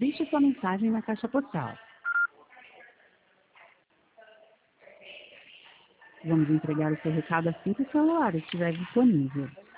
deixe sua mensagem na caixa postal. Vamos entregar o seu recado assim que o celular estiver disponível.